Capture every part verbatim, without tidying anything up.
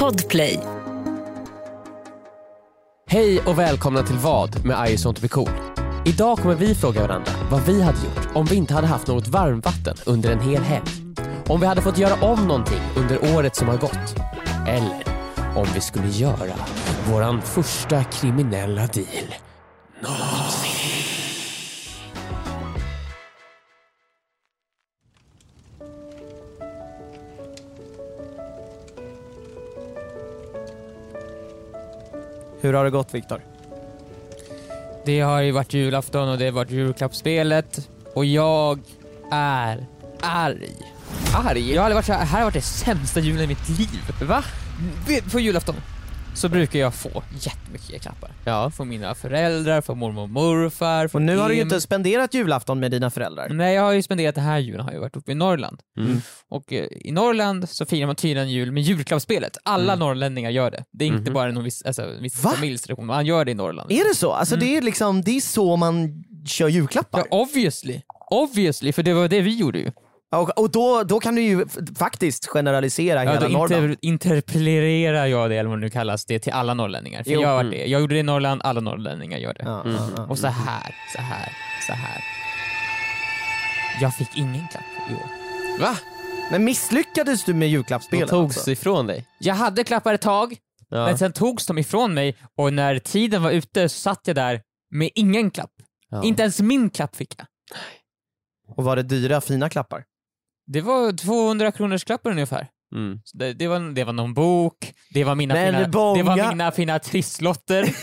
Podplay. Hej och välkomna till Vad med I Want To Be Cool. Idag kommer vi fråga varandra vad vi hade gjort om vi inte hade haft något varmvatten under en hel helg. Om vi hade fått göra om någonting under året som har gått. Eller om vi skulle göra våran första kriminella deal någonsin. Hur har det gått, Viktor? Det har ju varit julafton och det har varit julklappsspelet. Och jag är arg. Arg? Jag har aldrig varit så här, här har varit det sämsta julen i mitt liv. Va? På julafton så brukar jag få jättemycket klappar. Ja. Från mina föräldrar, från mormor och morfar. Och nu har du ju Im. inte spenderat julafton med dina föräldrar. Nej, jag har ju spenderat det här julen, har jag varit uppe i Norrland. Mm. Och eh, i Norrland så firar man tydligen jul med julklappsspelet. Alla Mm. norrlänningar gör det. Det är inte Mhm. bara någon viss, alltså, viss Va? familjstradition. Man gör det i Norrland. Är det så? Alltså Mm. det är liksom, det är så man kör julklappar. Ja, obviously. Obviously, för det var det vi gjorde ju. Och, och då, då kan du ju f- faktiskt generalisera Ja, hela då Norrland. inter- interpellerar jag det, eller vad det nu kallas, det till alla norrlänningar. För Jo. jag har varit Mm. det. Jag gjorde det i Norrland, alla norrlänningar gör det. Ja, Mm. ja, ja. Och så här, så här, så här. Jag fick ingen klapp i år. Va? Men misslyckades du med De julklappsspelet? togs alltså? ifrån dig. Jag hade klappar ett tag, Ja. men sen togs de ifrån mig. Och när tiden var ute så satt jag där med ingen klapp. Ja. Inte ens min klapp fick jag. Och var det dyra, fina klappar? Det var tvåhundra kronors klappar ungefär. Mm. Så Det, det, var, det var någon bok, det var mina, Men fina, bånga. det var mina fina trisslotter.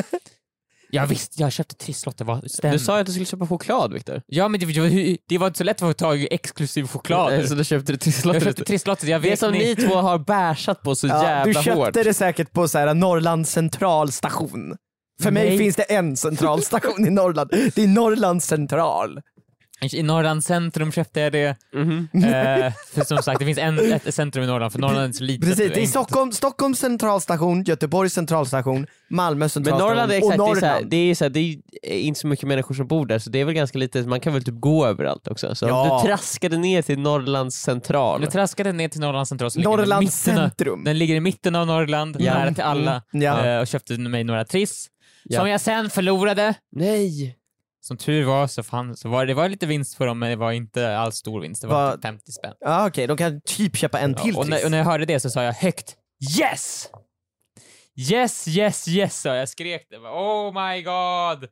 Ja visst, jag köpte trisslotter, vad stämmer. Du sa ju att du skulle köpa choklad, Viktor. Ja, men det, det, var, det var inte så lätt att få tag i exklusiv choklad. Nej, så du köpte det till Jag slottet. köpte trisslotter, jag Det är vet som ni två har bärsat på så Ja, jävla du köpte hårt. det säkert på så här Norrlands centralstation. För mig Nej. finns det en centralstation i Norrland. Det är Norrlands central. I Norrlands centrum köpte jag det. Mhm. eh, för som sagt, det finns en, ett centrum i Norrland, för Norrland är så litet. Precis, det är enkelt. Stockholm, Stockholms centralstation, Göteborgs centralstation, Malmö Men centralstation Norrland är och exakt, det är, så här, Norrland. det, är så här, det är inte så mycket människor som bor där, så det är väl ganska lite, man kan väl typ gå överallt också. Så Ja. om du traskade ner till Norrlands central. Jag traskade ner till Norrlands central, som ligger i Norrlands mitten av- centrum. Den ligger i mitten av Norrland, Ja. nära till alla. Mm, ja. eh, och köpte mig några triss. Ja. Som jag sen förlorade. Nej! Som tur var så, fann, så var det var lite vinst på dem, men det var inte alls stor vinst. Det var Va- typ femtio spänn. Ja, okej, de kan typ köpa en till Ja, och, triss. när, och när jag hörde det så sa jag högt yes! Yes, yes, yes, sa jag. Jag skrek det. Oh my god!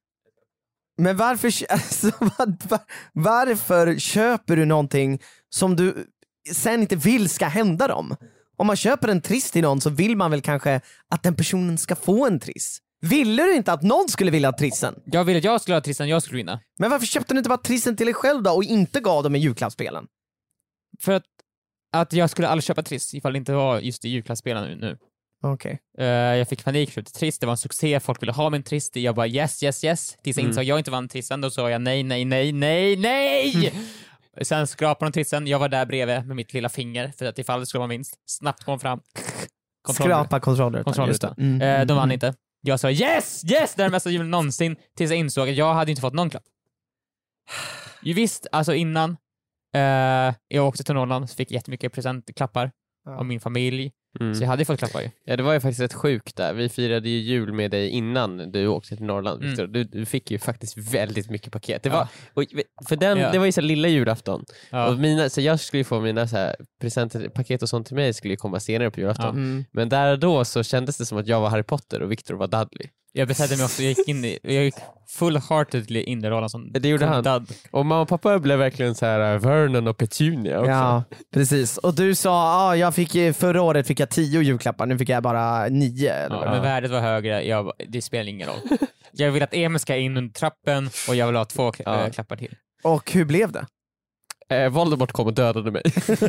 Men varför, kö- alltså, var, var, varför köper du någonting som du sen inte vill ska hända dem? Om man köper en triss till någon så vill man väl kanske att den personen ska få en triss. Ville du inte att någon skulle vilja ha trissen? Jag ville att jag skulle ha trissen, jag skulle vinna. Men varför köpte du inte bara trissen till dig själv då och inte gav dem i julklappsspelen? För att, att jag skulle aldrig köpa triss ifall det inte var just i julklappsspelen nu. nu. Okej. Uh, jag fick panik, köpte triss, det var en succé, folk ville ha min triss. Jag bara yes, yes, yes. Tills jag Mm. insåg att jag inte vann trissen, då sa jag nej, nej, nej, nej, nej! Sen skrapade de trissen, jag var där bredvid med mitt lilla finger för att ifall det skulle vara vinst. Snabbt kom fram. Kontroll- Skrapa kontrollrutan. kontrollrutan. just det. Mm, Eh, mm, de vann mm. inte. Jag sa yes, yes, det är den bästa julen någonsin. Tills jag insåg att jag hade inte fått någon klapp. Ju visst, alltså innan eh, jag åkte till Norrland så fick jag jättemycket presentklappar Ja. av min familj. Mm. Så jag hade ju fått klappar ju. Ja, det var ju faktiskt rätt sjukt där. Vi firade ju jul med dig innan du åkte till Norrland, Mm. Victor. Du, du fick ju faktiskt väldigt mycket paket. Det var, Ja. och, för den, Ja. det var ju så här lilla julafton. Ja. Och mina, så jag skulle ju få mina så här, presenter, paket och sånt till mig skulle ju komma senare på julafton. Ja. Mm. Men där och då så kändes det som att jag var Harry Potter och Victor var Dudley. Jag bestämde mig också, jag gick in i, jag gick full-heartedly in i rollen som Det gjorde han. Dud. Och mamma och pappa blev verkligen så här Vernon och Petunia också. Ja, precis. Och du sa, ah, jag fick, eh, förra året fick jag tio julklappar, nu fick jag bara nio. Eller Ja, vad? men värdet var högre, jag, det spelar ingen roll. Jag vill att Emil ska in under trappen och jag vill ha två Ja. äh, klappar till. Och hur blev det? Eh, Voldemort kom och dödade mig.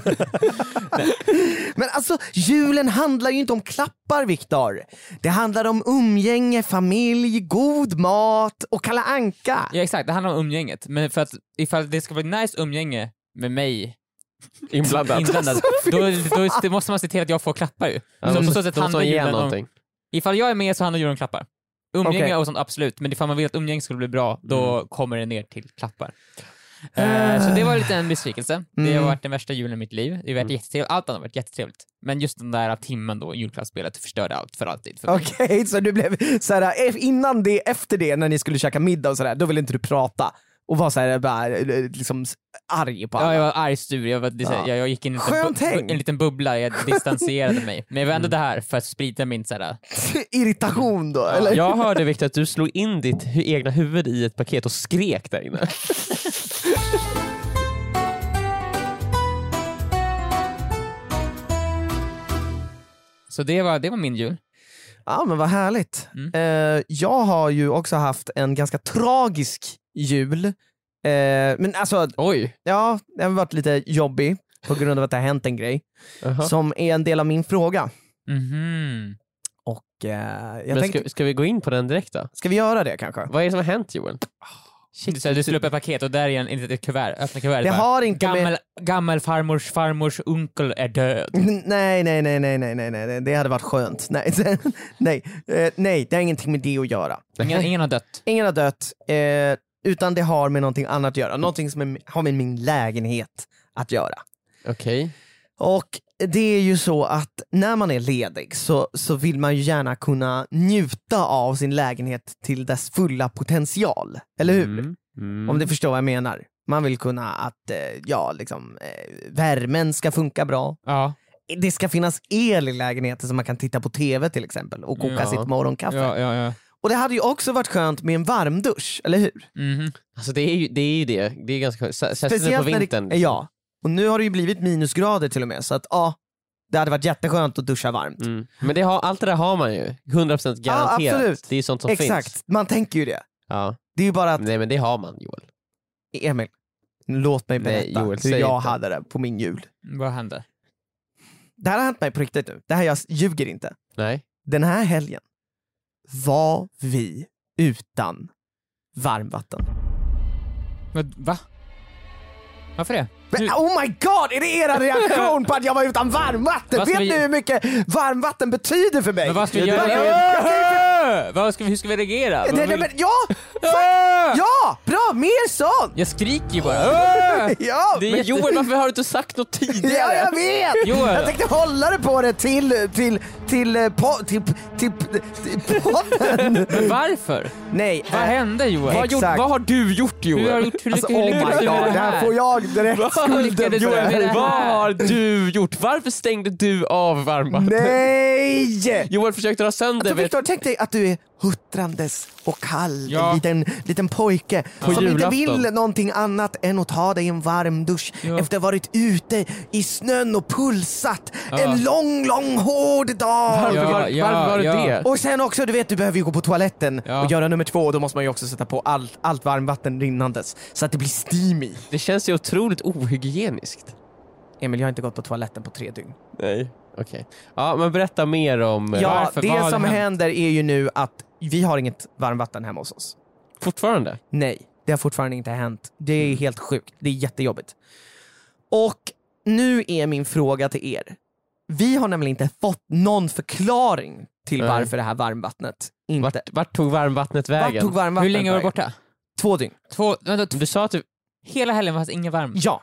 Men alltså, julen handlar ju inte om klappar, Viktor. Det handlar om umgänge, familj, god mat och Kalle Anka. Ja exakt, det handlar om umgänget. Men för att ifall det ska bli nice umgänge med mig Inblandat. inblandad, då, då, då måste man se till att jag får klappar ju. Ja, Så de på så måste- sätt de måste handlar ge julen om, någonting. ifall jag är med så handlar julen om klappar. Umgänge Okej. och sånt absolut, men ifall man vill att umgänge skulle bli bra, då kommer det ner till klappar. Eh, så det var lite en besvikelse. Det har Mm. varit den värsta julen i mitt liv. Det har varit Mm. jättetrevligt. Allt annat har varit jättetrevligt. Men just den där timmen då, julklappsspelet, förstörde allt för alltid. För mig. Okej, så du blev såhär, innan det, efter det, när ni skulle käka middag och sådär, då ville inte du prata och var såhär bara liksom arg på alla. Ja, jag var arg, sur. Jag, var, det, Ja. jag, jag gick in i en liten, Skönt bu- häng. en liten bubbla, jag distanserade mig. Men jag var ändå det här för att sprida min såhär... Irritation då, eller? Jag hörde, Victor, att du slog in ditt hu- egna huvud i ett paket och skrek där inne. Så det var, det var min jul. Ja, men vad härligt. Mm. Eh, jag har ju också haft en ganska tragisk jul. Eh, men alltså, Oj. ja, det har varit lite jobbig på grund av att det har hänt en grej Jaha. som är en del av min fråga. Mhm. Och eh, jag Men tänkte, ska, ska vi gå in på den direkt då? ska vi göra det kanske? Vad är det som har hänt, Joel? Du, så här, du slår upp ett paket och där är en, ett kuvert, öppna kuvertet. Det bara, har inte med... Gammel, gammel farmors farmors onkel är död. Nej, nej, nej, nej, nej, nej, nej, det hade varit skönt. Nej, nej, eh, nej, det har ingenting med det att göra. Ingen, ingen har dött. Ingen har dött, eh, utan det har med någonting annat att göra. Någonting som är, har med min lägenhet att göra. Okej. Och det är ju så att när man är ledig så, så vill man ju gärna kunna njuta av sin lägenhet till dess fulla potential. Eller hur? Mm. Mm. Om du förstår vad jag menar. Man vill kunna att eh, ja, liksom, eh, värmen ska funka bra. Ja. Det ska finnas el i lägenheten så man kan titta på tv till exempel och koka Ja. sitt morgonkaffe. Ja, ja, ja. Och det hade ju också varit skönt med en varmdusch, eller hur? Mhm. Alltså det är ju det. Är ju det. det är ganska skönt. Särskilt på Speciellt när vintern. det, ja. Och nu har det ju blivit minusgrader till och med, så att ja, det hade varit jätteskönt att duscha varmt. Mm. Men det har, allt det där har man ju. hundra procent garanterat. Ja, absolut. Det är ju sånt som Exakt, finns. man tänker ju det. Ja. Det är ju bara att, Nej men det har man, Joel. Emil, låt mig Nej, berätta Joel, hur säg jag inte. hade det på min jul. Vad hände? Det här har hänt mig på riktigt nu, det här jag ljuger inte. Nej. Den här helgen var vi utan varmvatten. Vad- Va? Varför det? Men, Du- oh my god, är det era reaktion på att jag var utan varmvatten? Vad ska Vet vi- ni hur mycket varmvatten betyder för mig? Men vad ska vi Jag- göra? jag- Vad ska vi, hur ska vi reagera? Nej, Vad nej, vill- men, ja! Fuck, ja! Bra, mer sånt! Jag skriker ju bara. Ja, Det är Men jätte- Joel, varför har du inte sagt något tidigare? ja, jag vet! Joel. Jag tänkte hålla det på det till, till, till, eh, po, till, till, till podden. Men varför? Nej, Vad äh, hände Joel? Vad, gjort, Exakt. vad har du gjort, Joel? Hur har du gjort? Hur alltså, lyckades- oh hur my lyckades du med god, det det här här? får jag direkt Hur lyckades du med det Joel, här? vad har du gjort? Varför stängde du av varmvattnet? Nej! Joel försökte ha sönder... Alltså, vet- Victor, tänk dig att du är huttrandes och kall, Ja. en liten, liten pojke På som inte julafton. vill någonting annat än att ta dig en varm dusch Ja. efter att ha varit ute i snön och pulsat Ja. en lång, lång, hård dag. Varför, Ja, var, ja, varför var det ja. det? Och sen också, du vet, du behöver ju gå på toaletten Ja. och göra nummer två, och då måste man ju också sätta på allt, allt varmvatten rinnandes så att det blir steamy. Det känns ju otroligt ohygieniskt. Emil, jag har inte gått på toaletten på tre dygn. Nej. Okej. Ja, men berätta mer om... eh, Ja, varför? Vad det har som hänt? händer är ju nu att vi har inget varmvatten hemma hos oss. Fortfarande? Nej, det har fortfarande inte hänt. Det är helt sjukt. Det är jättejobbigt. Och nu är min fråga till er. Vi har nämligen inte fått någon förklaring till Nej. varför det här varmvattnet inte... Vart, vart tog varmvattnet Vart vägen? tog varmvattnet Hur länge var du vägen? borta? Två dygn. Två, vänta, t- Du sa att du... hela helgen fanns ingen varm? Ja.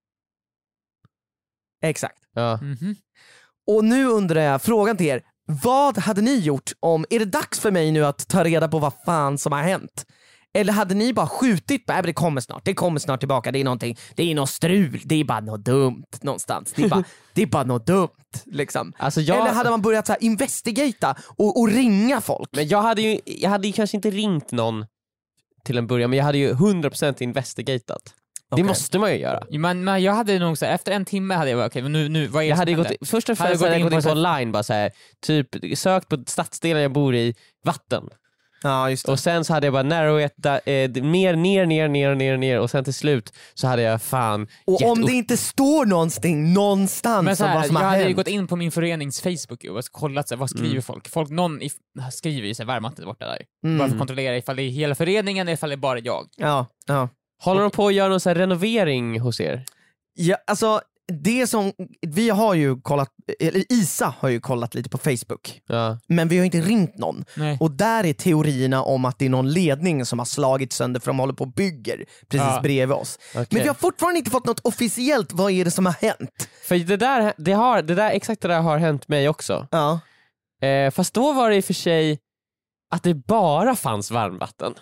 Exakt. Ja. Mhm. Och nu undrar jag, frågan till er. Vad hade ni gjort om... Är det dags för mig nu att ta reda på vad fan som har hänt? Eller hade ni bara skjutit? Nej, men det kommer snart, det kommer snart tillbaka, det är någonting, det är något strul, det är bara något dumt någonstans. Det är bara, det är bara något dumt liksom. Alltså jag... Eller hade man börjat så här investigata och, och ringa folk? Men jag hade ju jag hade ju kanske inte ringt någon till en början, men jag hade ju hundra procent investigatat. Okej. Det måste man ju göra. Jo, Men, men jag hade nog så här, efter en timme hade jag bara, okej, men nu, nu, vad är det Jag som hade händer? gått, först och Hade främst gått hade jag in gått på in på så här- online, bara så här, typ sökt på stadsdelen jag bor i, vatten. Ja, just det. Och sen så hade jag bara narrowetta, eh, mer ner, ner, ner, ner, ner och sen till slut så hade jag fan Och gett om upp. det inte står någonstans någonstans Men så om här, vad som jag har hade ju hänt. gått in på min förenings Facebook och kollat så här, vad skriver Mm. folk. folk någon i, skriver ju så här, varmvattnet borta där. Mm. Bara för att kontrollera ifall det är hela föreningen eller ifall det är bara jag. Ja, ja. Håller de på att göra någon så här renovering hos er? Ja, alltså det som, vi har ju kollat, eller Isa har ju kollat lite på Facebook, Ja. men vi har inte ringt någon. Nej. Och där är teorierna om att det är någon ledning som har slagit sönder för de håller på och bygger precis Ja. bredvid oss. Okej. Men vi har fortfarande inte fått något officiellt, vad är det som har hänt? För det där, det har, det där, exakt det där har hänt mig också. Ja. Eh, fast då var det i och för sig att det bara fanns varmvatten.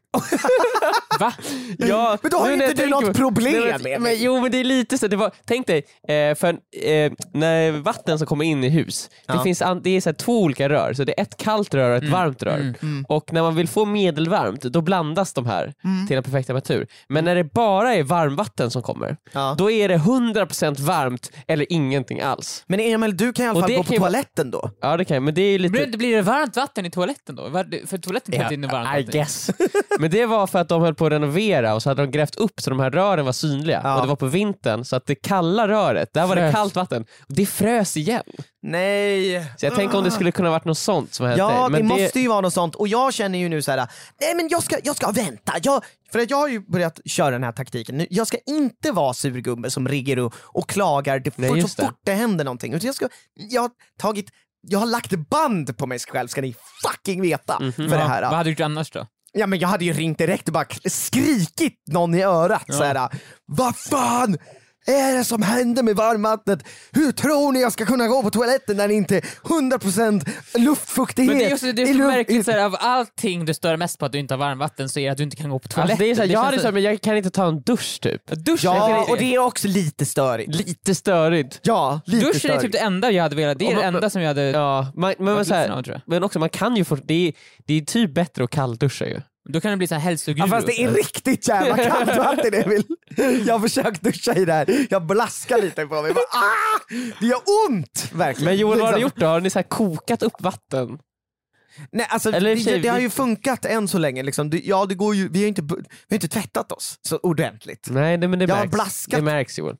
Va? Ja, Men då har nu ju när inte jag du tänker något på- problem Nej, men, med men, Jo men det är lite så, det var, tänk dig, eh, för eh, när vatten som kommer in i hus, Ja. det finns an, det är så här två olika rör, så det är ett kallt rör och ett Mm, varmt rör. mm. Mm. Och när man vill få medelvarmt, då blandas de här Mm. till en perfekt temperatur. Men när det bara är varmvatten som kommer, Ja. då är det hundra procent varmt eller ingenting alls. Men Emil, du kan i alla Och fall det gå på kan ju vara- toaletten då. Ja det kan jag, men det är lite... Blir, blir det varmt vatten i toaletten då? Var- För toaletten tar inte in varmt I vatten. guess. Men det var för att de höll på att renovera och så hade de grävt upp så de här rören var synliga. Ja. Och det var på vintern, så att det kalla röret, där var det Frös. kallt vatten. Och det frös igen. Nej. Så jag tänker om det skulle kunna varit något sånt som hände. Ja, men det måste ju vara något sånt. Och jag känner ju nu så här: nej men jag ska, jag ska vänta. Jag, för att jag har ju börjat köra den här taktiken. Nu, jag ska inte vara surgubbe som rigger och, och klagar det, Nej, för, så just det. fort det händer någonting. Utan jag, ska, jag har tagit, jag har lagt band på mig själv, ska ni fucking veta. Mhm. För det här. Vad hade du gjort annars då? Ja, men jag hade ju ringt direkt och bara skrikit någon i örat. Ja. Så här, vad fan är det som händer med varmvattnet? Hur tror ni jag ska kunna gå på toaletten när det inte är hundra procent luftfuktighet? Men det är också det är i så luft- märkligt, så här, av allting du stör mest på att du inte har varmvatten så är det att du inte kan gå på toaletten. Alltså, det är så här, jag känns hade så- sagt men jag kan inte ta en dusch typ. Dusch, Ja, och det är också lite störigt. Lite störigt. Ja, lite Duschen är störigt. typ det enda jag hade velat, det är Och det man- enda som jag hade... Ja, man, men, men, varit så ledsen här, av, tror jag. men också man kan ju få, det är, det är typ bättre att kallduscha ju. Då kan det bli så här hälsoguru. Ja, fast det är riktigt jävla kallt vatten, Emil. Jag har försökt duscha i det här. Jag blaskar lite på mig. Bara, ah! Det gör ont! Verkligen. Men Joel, vad har du Liksom. gjort då? Har ni så här kokat upp vatten? Nej, alltså, Eller i och det, för sig, det har vi- ju funkat än så länge. Liksom. Det, ja, det går ju, vi, har inte, bu- vi har inte tvättat oss så ordentligt. Nej, det, men det Jag har märks. blaskat. Det märks Joel.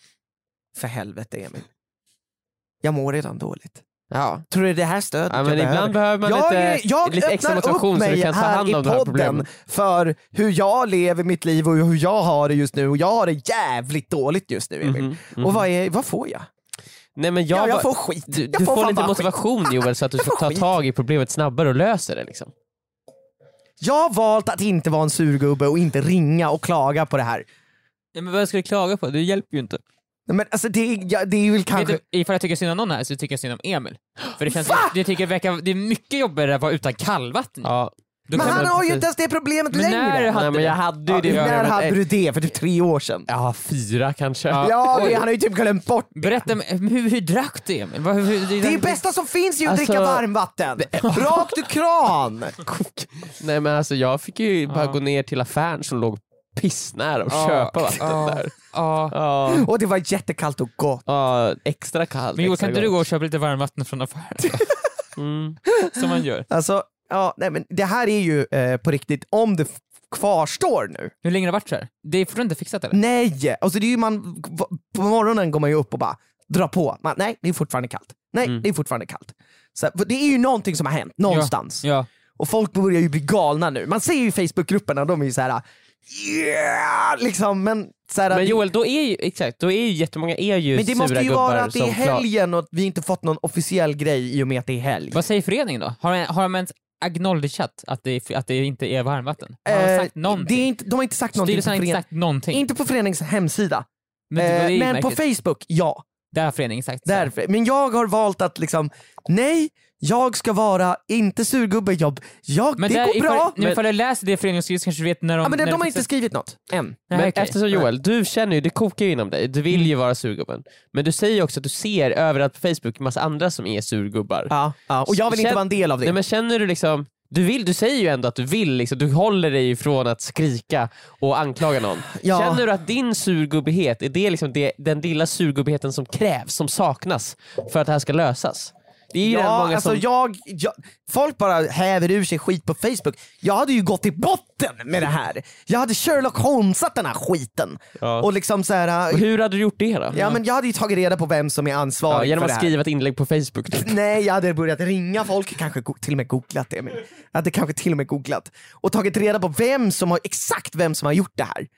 För helvete, Emil. Jag mår redan dåligt. Ja. Tror du det här stödet Ja, jag men behöver? ibland behöver man jag, lite, jag lite extra öppnar upp motivation så mig du kan ta här hand i om de här podden problemen. för hur jag lever mitt liv och hur jag har det just nu. Och jag har det jävligt dåligt just nu, Emil. Mhm, mhm. Och vad, är, vad får jag? Nej, men jag, Ja, jag bara- får skit. Du, Jag du får får fan lite bara motivation Joel så att du Jag ska får ta skit. tag i problemet snabbare och lösa det liksom. Jag har valt att inte vara en surgubbe och inte ringa och klaga på det här. Ja, men vad ska du klaga på? Det hjälper ju inte. Nej, men alltså det, är- ja, det är väl kanske... Vet du, ifall jag tycker synd om någon här så tycker jag synd om Emil. För det känns, Va? det, tycker jag verkar, det är mycket jobbigare att vara utan kallvatten. Ja. Då Men kan han man- har ju inte ens det problemet Men längre. när hade Nej, men jag hade ju Ja, det. när problemet. hade du det? För typ tre år sedan. Ja, fyra kanske. Ja. Ja, Oj. det, han har ju typ glömt bort. Berätta, hur, hur drack du Emil? Vad- hur, hur, Det är bästa som finns ju att Alltså- dricka varmvatten. Rakt ur kran. Nej men alltså jag fick ju bara Ja. gå ner till affären som låg pissnära och Ja. köpa vatten Ja. där. Ja. Ja, Och det var jättekallt och gott. ja, extra kallt. Men Joel, extra kan inte du gott. gå och köpa lite varmvatten från affären? Mm. Som man gör. Alltså, ja, nej, men det här är ju eh, på riktigt, om det f- kvarstår nu. Hur länge har det varit så här? Det är fortfarande inte fixat eller? Nej! Alltså det är ju man, på morgonen går man ju upp och bara drar på. Man, nej, det är fortfarande kallt. Nej, Mm. det är fortfarande kallt. Så, för det är ju någonting som har hänt någonstans. Ja. Och folk börjar ju bli galna nu. Man ser ju i Facebookgrupperna, de är ju så här. Yeah! Liksom, men, så här, Men det- Joel, då är ju, exakt, då är ju jättemånga är ju men det sura måste ju gubbar vara att det är som klar- helgen och att vi inte fått någon officiell grej i och med att det är helg. Vad säger föreningen då? Har de, har de ens acknowledgat att det, att det inte är varmvatten? Har de Eh, sagt någonting? det är inte, de har inte sagt någonting på, Styrelsen har inte förening, sagt någonting. inte på föreningens hemsida. men det, Eh, det är men på märkligt. Facebook, ja. Där har föreningen sagt så. Därför. Men jag har valt att liksom, nej, jag ska vara inte surgubbejobb. Jag, Men det där, går ifall, bra. men ifall du läser det föreningen skriver så kanske du vet när de... Ja, men de, när de har fixar- inte skrivit något än. Nej, Men okej. eftersom Joel, du känner ju, det kokar ju inom dig, du vill ju vara surgubben. Men du säger ju också att du ser överallt på Facebook en massa andra som är surgubbar. Ja, ja. Och jag vill inte Känn- vara en del av det. Nej, men känner du liksom, du, vill, du säger ju ändå att du vill, liksom, du håller dig ifrån att skrika och anklaga någon. Ja. Känner du att din surgubbighet är det, liksom det den lilla surgubbigheten som krävs, som saknas för att det här ska lösas? Det är ju redan Ja, många alltså som... jag, jag, folk bara häver ur sig skit på Facebook. Jag hade ju gått i botten med det här. Jag hade Sherlock Holmesat den här skiten. Ja. Och liksom så här, Och hur hade du gjort det då? ja, men jag hade ju tagit reda på vem som är Ja, ansvarig genom för att det här. skriva ett inlägg på Facebook. Typ. Nej, jag hade börjat ringa folk, kanske go- till och med googlat det. Men jag hade kanske till och med googlat och tagit reda på vem som har, exakt vem som har gjort det här.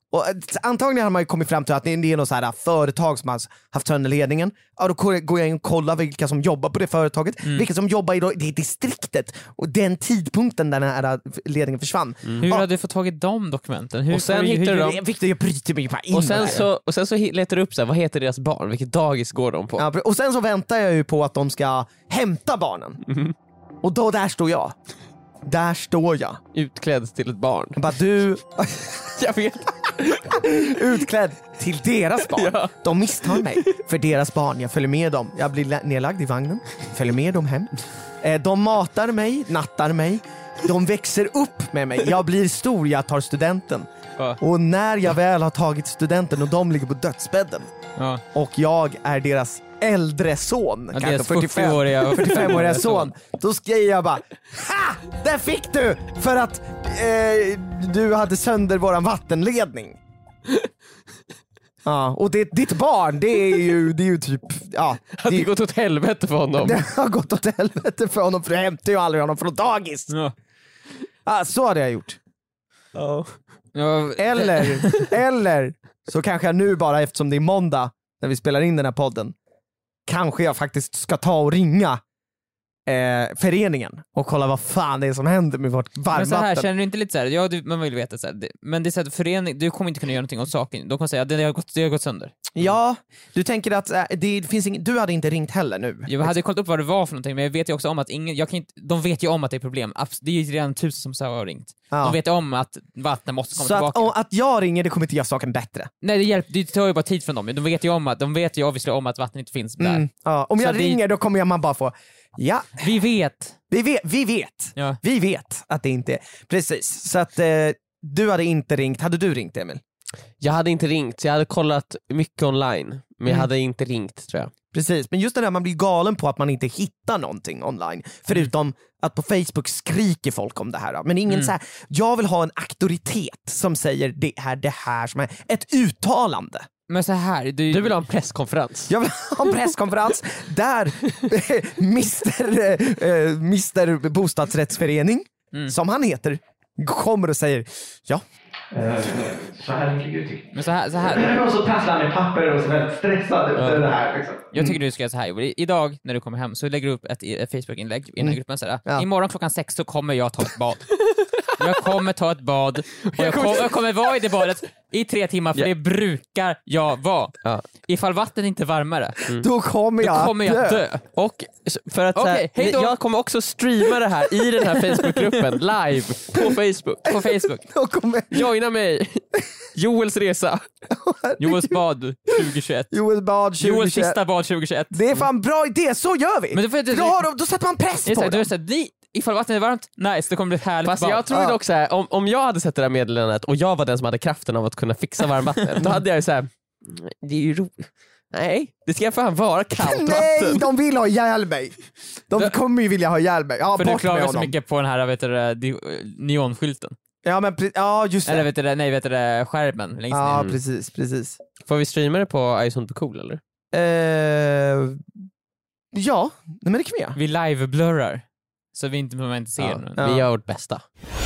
Och antagligen har man ju kommit fram till att det är något så här företag som har haft sönder ledningen. Ja, då går jag in och kollar vilka som jobbar på det företaget, mm. vilka som jobbar i det distriktet och den tidpunkten där den här ledningen försvann. Mm. Hur ja. hade du fått tag i de dokumenten? Hur och sen hittar du dem. Victor, jag bryter mig bara in och sen så och sen så letar du upp så här, vad heter deras barn? Vilket dagis går de på? Ja, och sen så väntar jag ju på att de ska hämta barnen. Mm. Och då där står jag. Där står jag. Utklädd till ett barn. Jag bara, du... jag vet. Utklädd till deras barn. Ja. De misstar mig för deras barn. Jag följer med dem. Jag blir nedlagd i vagnen. Följer med dem hem. De matar mig, nattar mig. De växer upp med mig. Jag blir stor, jag tar studenten. Ja. Och när jag väl har tagit studenten och de ligger på dödsbädden. Ja. Och jag är deras äldre son, ja, kanske fyrtiofem-åriga son, då skriver jag bara, ha! Där fick du! För att eh, du hade sönder våran vattenledning. Ja, och det, ditt barn, det är ju, det är ju typ, ja. Har det, det gått åt helvete för honom? Det har gått åt helvete för honom, för jag hämtar ju aldrig honom från dagis. Ja. Ja, så hade jag gjort. Ja. Eller, eller så kanske jag nu bara, eftersom det är måndag när vi spelar in den här podden, kanske jag faktiskt ska ta och ringa eh, föreningen och kolla vad fan det är som händer med vårt varmvatten. Men så här, känner du inte lite så här, ja, du, man vill veta så här, det, men det är så att förening, du kommer inte kunna göra någonting åt saken. De kommer säga att det har gått, det har gått sönder. Mm. Ja, du tänker att äh, det finns ing- du hade inte ringt heller nu. Jag hade kollat upp vad det var för någonting, men jag vet ju också om att ingen, jag kan inte, de vet ju om att det är problem. Det är ju redan tusen som så har ringt. Ja. De vet om att vattnet måste komma så tillbaka. Så att, att jag ringer, det kommer inte göra saken bättre. Nej, det hjälper, det tar ju bara tid från dem. De vet ju om att, de vet ju obviously om att vattnet inte finns där. Mm, ja. Om jag så ringer det... då kommer jag man bara få, ja. Vi vet. Vi vet, vi vet. Ja. Vi vet att det inte är. Precis, så att eh, du hade inte ringt. Hade du ringt, Emil? Jag hade inte ringt, jag hade kollat mycket online. Men mm. jag hade inte ringt, tror jag. Precis, men just det där man blir galen på att man inte hittar någonting online. Förutom att på Facebook skriker folk om det här. Men ingen mm. så här, jag vill ha en auktoritet som säger det här, det här som är ett uttalande. Men så här, du... du vill ha en presskonferens. Jag vill ha en presskonferens där mister äh, mister bostadsrättsförening, mm. som han heter, kommer och säger ja. Uh, så här ligger det till. Men så här, så här. Och så tasslar han i papper och så väldigt stressad efter det här. Liksom. Jag tycker du ska göra så här. Idag när du kommer hem så lägger du upp ett, ett Facebook-inlägg i den här gruppen. Sådär. Ja. Imorgon klockan sex så kommer jag ta ett bad. Jag kommer ta ett bad och jag kommer, jag kommer vara i det badet i tre timmar för yeah. det brukar jag vara. Ja. Ifall vatten inte är varmare mm. då kommer jag, då kommer jag dö. dö. Och för att okay, här, jag kommer också streama det här i den här Facebookgruppen live på Facebook. På Facebook. Kommer... Joina mig. Joels resa. Joels bad tjugohundratjugoett. Joels bad tjugohundratjugoett. Joels sista bad tjugohundratjugoett. Det är fan bra idé, så gör vi. Men då, då, då, då sätter man press på dem. Så här, ifall vattnet är varmt, nice, det kommer bli härligt. Fast jag tror dock så här, om, om jag hade sett det där meddelandet och jag var den som hade kraften av att kunna fixa varmvatten, då hade jag ju så här, det är ju roligt. Nej, det ska fan vara kallt vatten. Nej, de vill ha ihjäl mig. De det, kommer ju vilja ha ihjäl mig. Ja, för du klagar så mycket på den här, vet du, neonskylten. Ja, men ja, just det. Eller vet du, nej, vet du, skärmen längst ner. Ja, precis, precis. Får vi streama det på I Sånt Cool eller? Uh, ja, men det kan vi göra. Vi live-blurrar. Så vi inte behöver inte se ja, den. Ja. Vi gör vårt bästa.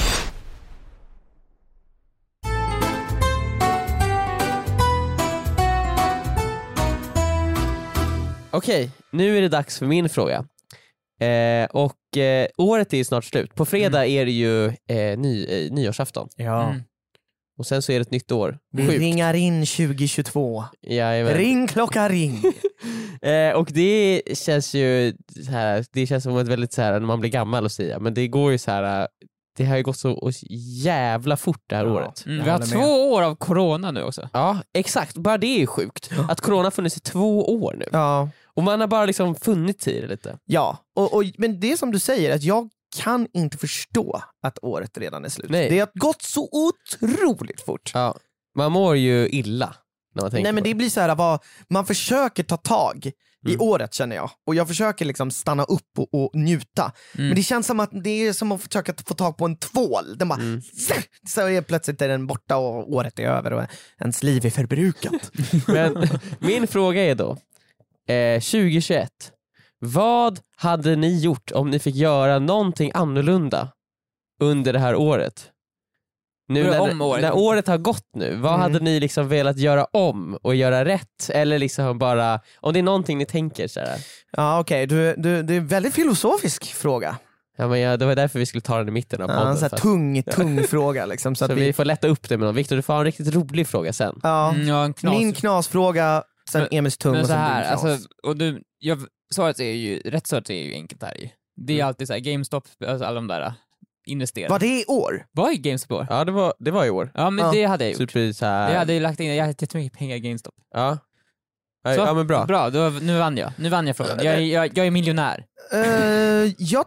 Okej, nu är det dags för min fråga. Eh, och eh, året är ju snart slut. På fredag mm. är det ju eh, ny, eh, nyårsafton. Ja. Mm. Och sen så är det ett nytt år. Vi Sjukt. ringar in tjugohundratjugotvå. Jajamän. Ring klocka ring. eh, och det känns ju så här, det känns som ett väldigt så här när man blir gammal och säga, men det går ju så här, det har ju gått så jävla fort det här ja. året. Mm, vi har två med. år av corona nu också. Ja, exakt. Bara det är ju sjukt. Ja. Att corona har funnits i två år nu. Ja. Och man har bara liksom funnits i det lite. Ja, och, och, men det är som du säger, att jag kan inte förstå att året redan är slut. Nej. Det har gått så otroligt fort. Ja. Man mår ju illa när man tänker Nej, men på det blir så här, vad, man försöker ta tag mm. i året, känner jag. Och jag försöker liksom stanna upp och, och njuta. Mm. Men det känns som att det är som att försöka få tag på en tvål. Den bara, mm. så är plötsligt är den borta och året är över och ens liv är förbrukat. Men min fråga är då, eh, tjugohundratjugoett. Vad hade ni gjort om ni fick göra någonting annorlunda under det här året? Nu när, om året. när året har gått nu, vad mm. hade ni liksom velat göra om och göra rätt? Eller liksom bara, om det är någonting ni tänker så här. Ja okej, okay. du, du, det är en väldigt filosofisk fråga. Ja, men ja, det var därför vi skulle ta den i mitten av podden. Ja, en sån här tung, tung fråga. Liksom, så så att vi... vi får lätta upp det med någon. Viktor, du får ha en riktigt rolig fråga sen. Ja, mm, ja en knas. Min knasfråga, sen men, Emils tung men och så sen här, din knas. alltså, och du, jag, svaret är ju, rätt svaret är ju enkelt här. Det är mm. alltid så här, GameStop, alltså alla de där investera. Var det i år? Var i GameStop år? Ja, det var, det var i år. Ja, men ja. det hade jag gjort. Super, så här... Jag hade lagt in, jag hade jättemycket pengar i GameStop. Ja. Så, ja men bra. Bra, då, nu vann jag. Nu vann jag frågan. Jag, jag, jag är miljonär. Uh, jag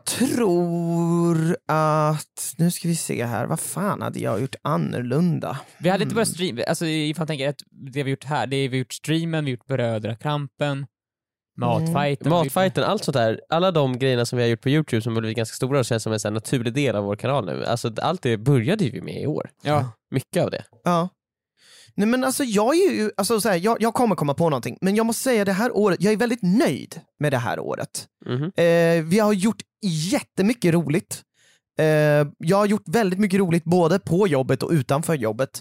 tror att, nu ska vi se här, vad fan hade jag gjort annorlunda? Vi hade mm. inte bara stream, alltså ifall man tänker att det vi gjort här, det är vi gjort streamen, vi har gjort Brödrakrampen, Matfighten. Mm. Matfighten, allt sånt där, alla de grejerna som vi har gjort på YouTube som har blivit ganska stora och känns som en sån naturlig del av vår kanal nu. Alltså allt det började vi med i år. Ja. Mycket av det. Ja. Nej men alltså jag är ju, alltså så här, jag, jag kommer komma på någonting, men jag måste säga det här året, jag är väldigt nöjd med det här året. Mm-hmm. Eh, vi har gjort jättemycket roligt. Eh, jag har gjort väldigt mycket roligt både på jobbet och utanför jobbet.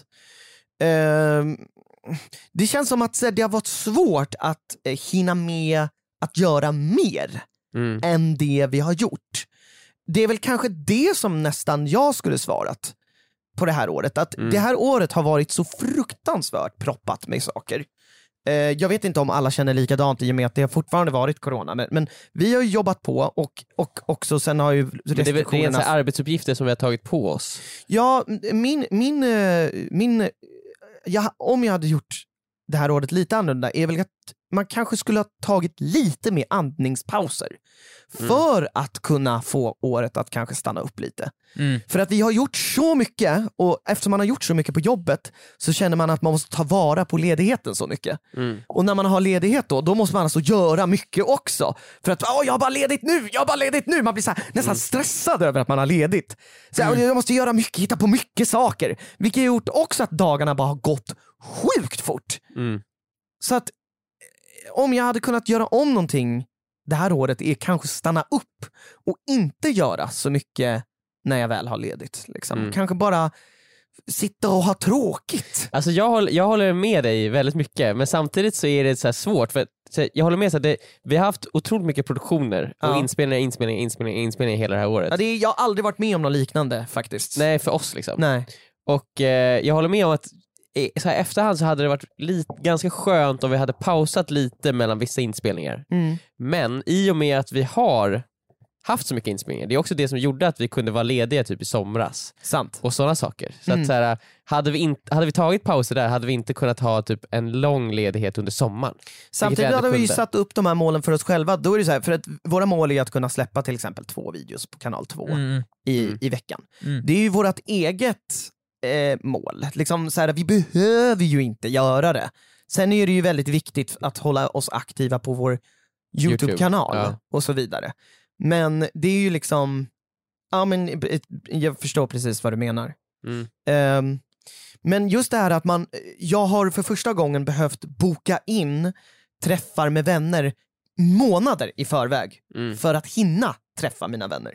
Eh, det känns som att så här, det har varit svårt att eh, hinna med att göra mer mm. än det vi har gjort. Det är väl kanske det som nästan jag skulle svarat på det här året, att mm. det här året har varit så fruktansvärt proppat med saker. Eh, jag vet inte om alla känner likadant i och med att det har fortfarande varit corona, men, men vi har ju jobbat på och, och också sen har ju restriktionerna... Det är, det är arbetsuppgifter som vi har tagit på oss. Ja, min... min, min ja, om jag hade gjort det här året lite annorlunda är väl att man kanske skulle ha tagit lite mer andningspauser för mm. att kunna få året att kanske stanna upp lite. Mm. För att vi har gjort så mycket, och eftersom man har gjort så mycket på jobbet så känner man att man måste ta vara på ledigheten så mycket. Mm. Och när man har ledighet då, då måste man alltså göra mycket också. För att, åh jag har bara ledigt nu, jag har bara ledigt nu. Man blir så här, nästan mm. stressad över att man har ledigt. Så här, mm. jag måste göra mycket, hitta på mycket saker. Vilket har gjort också att dagarna bara har gått sjukt fort. Mm. Så att om jag hade kunnat göra om någonting det här året är kanske stanna upp och inte göra så mycket när jag väl har ledigt. Liksom. Mm. Kanske bara sitta och ha tråkigt. Alltså jag håller, jag håller med dig väldigt mycket, men samtidigt så är det så här svårt. För så jag håller med så att det, vi har haft otroligt mycket produktioner och ja. inspelningar, inspelningar, inspelningar, inspelningar hela det här året. Ja, det är, jag har aldrig varit med om något liknande faktiskt. Nej, för oss liksom. Nej. Och eh, jag håller med om att så här, efterhand så hade det varit lite, ganska skönt om vi hade pausat lite mellan vissa inspelningar. Mm. Men i och med att vi har haft så mycket inspelningar, det är också det som gjorde att vi kunde vara lediga typ i somras. Sant. Och sådana saker. Så mm. att så här, hade vi inte hade vi tagit pauser där hade vi inte kunnat ha typ en lång ledighet under sommaren. Samtidigt hade vi ju satt upp de här målen för oss själva. Då är det så här, för att våra mål är att kunna släppa till exempel två videos på kanal två mm. i, mm. i veckan. Mm. Det är ju vårt eget eh, mål. Liksom så här, vi behöver ju inte göra det. Sen är det ju väldigt viktigt att hålla oss aktiva på vår YouTube-kanal YouTube, ja. och så vidare. Men det är ju liksom, ja men jag förstår precis vad du menar. Mm. Um, men just det här att man, jag har för första gången behövt boka in träffar med vänner månader i förväg mm. för att hinna träffa mina vänner.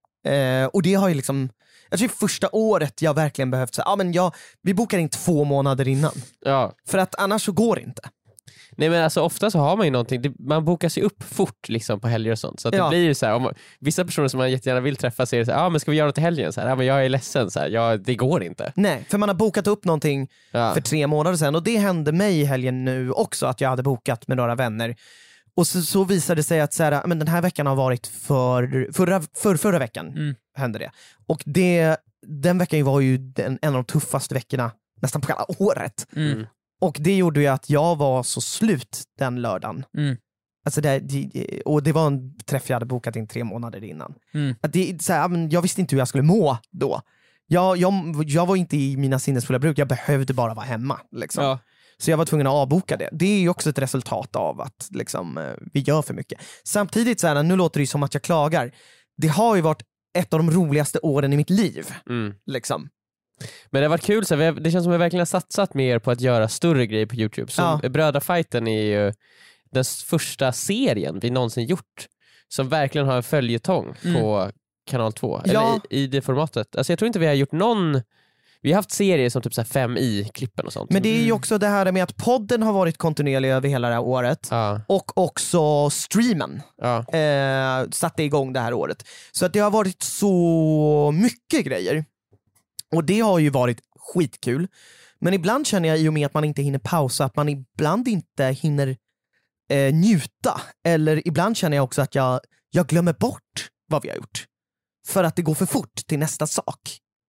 Uh, och det har ju liksom, jag tror första året jag verkligen behövt säga, ja men jag, vi bokar in två månader innan. Ja. För att annars så går det inte. Nej men alltså ofta så har man ju någonting, det, man bokar sig upp fort liksom på helger och sånt. Så att ja. det blir ju så här, om vissa personer som man jättegärna vill träffa säger så här, ja ah, men ska vi göra något till helgen? Så här, ja men jag är ledsen, så här, ja, det går inte. Nej, för man har bokat upp någonting ja. för tre månader sedan och det hände mig i helgen nu också att jag hade bokat med några vänner. Och så, så visade det sig att så här, men den här veckan har varit för, förra, för förra veckan mm. hände det. Och det, den veckan var ju den, en av de tuffaste veckorna nästan på hela året. Mm. Och det gjorde ju att jag var så slut den lördagen. Mm. Alltså det, och det var en träff jag hade bokat in tre månader innan. Mm. Att det, så här, jag visste inte hur jag skulle må då. Jag, jag, jag var inte i mina sinnesfulla bruk, jag behövde bara vara hemma. Liksom. Ja. Så jag var tvungen att avboka det. Det är ju också ett resultat av att liksom, vi gör för mycket. Samtidigt, så här, nu låter det ju som att jag klagar. Det har ju varit ett av de roligaste åren i mitt liv. Mm. Liksom. Men det har varit kul, så vi, det känns som att vi verkligen har satsat mer på att göra större grejer på YouTube. Så ja. Brödrafighten är ju den första serien vi någonsin gjort som verkligen har en följetong mm. på kanal två. Ja. Eller i, i det formatet. Alltså jag tror inte vi har gjort någon Vi har haft serier som typ så här fem i-klippen och sånt. Men det är ju också det här med att podden har varit kontinuerlig över hela det här året. Ja. Och också streamen Ja. eh, satte igång det här året. Så att det har varit så mycket grejer. Och det har ju varit skitkul. Men ibland känner jag i och med att man inte hinner pausa att man ibland inte hinner eh, njuta. Eller ibland känner jag också att jag, jag glömmer bort vad vi har gjort. För att det går för fort till nästa sak.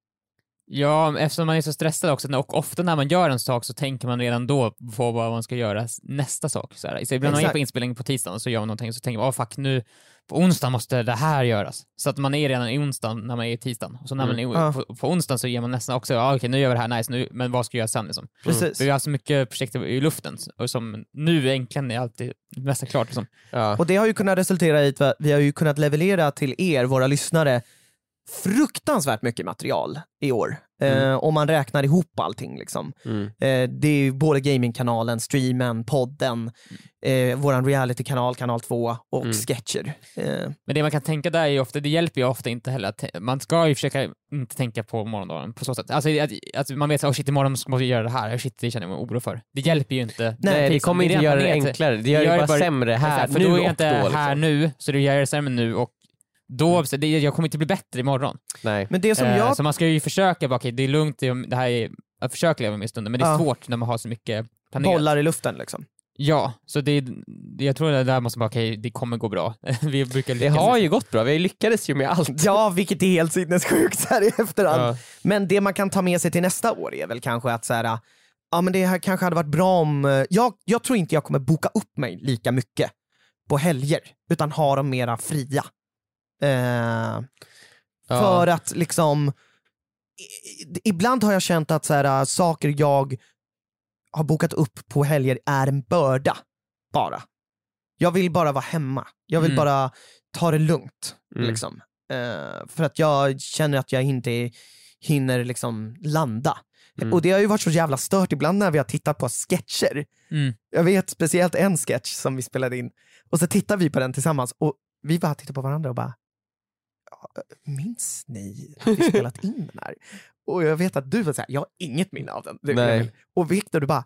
Ja, eftersom man är så stressad också, och ofta när man gör en sak så tänker man redan då på vad man ska göra nästa sak. Så, här. så ibland när man är på inspelning på tisdagen och så gör man någonting så tänker man, åh fuck, nu på onsdagen måste det här göras. Så att man är redan i onsdagen när man är i tisdagen. Och så när mm. man är på, på onsdagen så ger man nästan också, ja okej, nu gör vi det här, nice, nu, men vad ska jag göra sen liksom? Precis. Vi har så mycket projekt i luften och som nu egentligen är alltid mest klart liksom. Ja. Och det har ju kunnat resultera i att vi har ju kunnat leverera till er, våra lyssnare, fruktansvärt mycket material i år. Mm. Eh, om man räknar ihop allting liksom. Mm. Eh, det är ju både gamingkanalen, streamen, podden, eh, våran realitykanal, kanal två och mm. sketcher. Eh. Men det man kan tänka där är ju ofta, det hjälper ju ofta inte heller att man ska ju försöka inte tänka på morgondagen på så sätt. Alltså att, att man vet att oh shit, imorgon måste jag göra det här, oh shit, det känner jag mig oro för. Det hjälper ju inte. Nej, det, det kommer inte göra det enklare. Det gör det, det bara, bara sämre här exakt, för nu då är jag och inte då, här liksom. nu, så du gör det sämre nu och då, så det, jag kommer inte bli bättre imorgon. Nej. Men det som eh, jag... Så man ska ju försöka, okej, okay, det är lugnt, det här är, jag försöker leva med stunden, men det är ja. svårt när man har så mycket planerat. Bollar i luften liksom. Ja, så det, jag tror att det där måste vara okej, okay, det kommer gå bra. Vi brukar det har ju gått bra, vi lyckades ju med allt. Ja, vilket är helt sinnessjukt här i efterhand. Ja. Men det man kan ta med sig till nästa år är väl kanske att så här, ja men det här kanske hade varit bra om, jag, jag tror inte jag kommer boka upp mig lika mycket på helger, utan ha dem mera fria. Uh, ja. För att liksom i, ibland har jag känt att så här, saker jag har bokat upp på helger är en börda bara. Jag vill bara vara hemma. Jag vill mm. bara ta det lugnt mm. liksom. Uh, för att jag känner att jag inte hinner liksom landa. Mm. Och det har ju varit så jävla stört ibland när vi har tittat på sketcher. Mm. Jag vet speciellt en sketch som vi spelade in och så tittar vi på den tillsammans och vi bara tittar på varandra och bara, minns ni att vi spelat in den här? Och jag vet att du var såhär, jag har inget minne av den. Nej. Och Victor, du bara,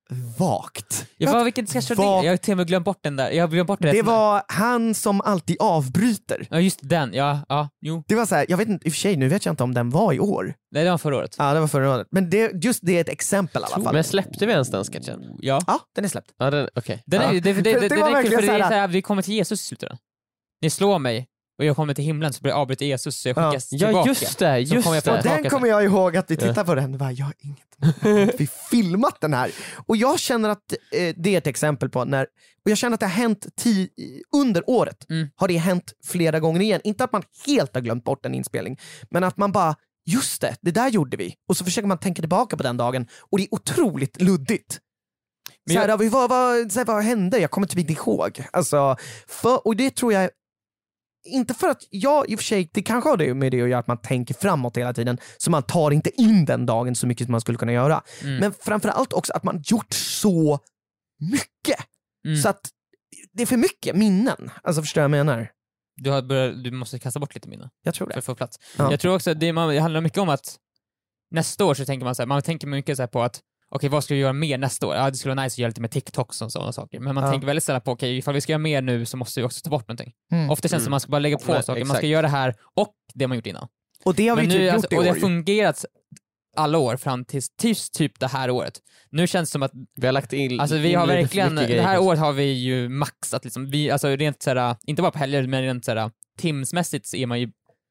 vagt. Jag var vilken sketch var det? Jag har till och med glömt bort den där. Jag har glömt bort det. Det var han som alltid avbryter. Ja, just den. Ja, ja, jo. Det var så här, jag vet inte, i och för sig, nu vet jag inte om den var i år. Nej, det var förra året. Ja, det var förra året. Men det, just det är ett exempel i alla fall. Men släppte vi ens den sketchen? Ja. Ja, den är släppt. Ja, den, okej. Den är, ja. det, det, det, det, det, var det är kul, för det är så så här, vi kommer till Jesus i slutet. Ni slår mig och jag kommer till himlen så blir jag avbryter Jesus så jag skickas ja. tillbaka. Ja, just det. Just kommer det. Och den kommer jag ihåg att vi tittar på den. Bara, jag har inget. Vi filmat den här. Och jag känner att eh, det är ett exempel på när, och jag känner att det har hänt ti- under året. Mm. Har det hänt flera gånger igen. Inte att man helt har glömt bort en inspelning. Men att man bara, just det, det där gjorde vi. Och så försöker man tänka tillbaka på den dagen. Och det är otroligt luddigt. Men jag... så här, vad, vad, så här, vad hände? Jag kommer typ inte ihåg. Alltså, för, och det tror jag inte för att jag, i och för sig, det kanske har det med det att göra att man tänker framåt hela tiden, så man tar inte in den dagen så mycket som man skulle kunna göra. Mm. Men framförallt också att man gjort så mycket. Mm. Så att det är för mycket minnen. Alltså förstår jag vad jag menar? Du, har börjat, du måste kasta bort lite minnen. Jag tror det. För att få plats. Ja. Jag tror också att det, man, det handlar mycket om att nästa år så tänker man så här, man tänker mycket så här på att okej, okay, vad ska vi göra mer nästa år? Ja, det skulle vara nice att göra lite med TikToks och sådana saker. Men man ja. tänker väldigt sällan på, okej, okay, ifall vi ska göra mer nu så måste vi också ta bort någonting. Mm. Ofta känns det mm. som att man ska bara lägga på Nej, saker. Exakt. Man ska göra det här och det man gjort innan. Och det har Men vi typ nu, gjort alltså, i år. Och det har fungerat alla år fram tills, tills typ det här året. Nu känns det som att vi har lagt in, alltså vi har verkligen, det här grejer. året har vi ju maxat liksom. Vi, alltså rent såhär, inte bara på helger men rent såhär timsmässigt så är man ju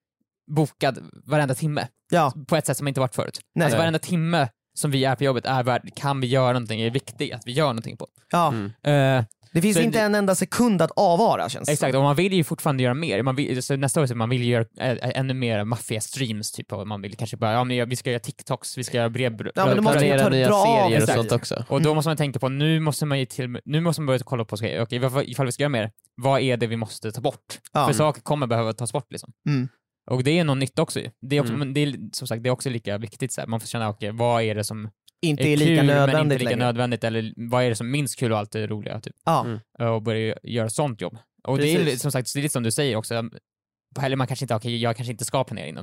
bokad varenda timme. Ja. På ett sätt som inte varit förut. Nej. Alltså varenda timme som vi är på jobbet är värd, kan vi göra någonting, är viktigt att vi gör någonting på. Ja. Mm. Uh, det finns inte det, en enda sekund att avvara, känns det. Exakt, och man vill ju fortfarande göra mer. Man vill, så nästa år så man vill ju göra ä, ä, ännu mer maffiga streams typ, och man vill kanske bara, ja men vi ska göra TikToks, vi ska göra brev, ja, men då måste planera vi nya dra serier av och sånt också. Och då måste man tänka på, nu måste man ju till, nu måste man börja kolla på, okej, okay, ifall vi ska göra mer, vad är det vi måste ta bort? Ja. För saker kommer behöva tas bort liksom. Mm. Och det är något nytt också. Det är, också, Mm. det är som sagt, det är också lika viktigt så här. Man får känna, okej, okay, vad är det som inte är, är lika kul, nödvändigt men inte lika längre. nödvändigt, eller vad är det som minst kul och allt det roliga typ. Ja. Mm. Och börja göra sånt jobb. Och Precis. det är som sagt, det är lite som du säger också, på helgen man kanske inte, okej, okay, jag kanske inte ska planera in någonting.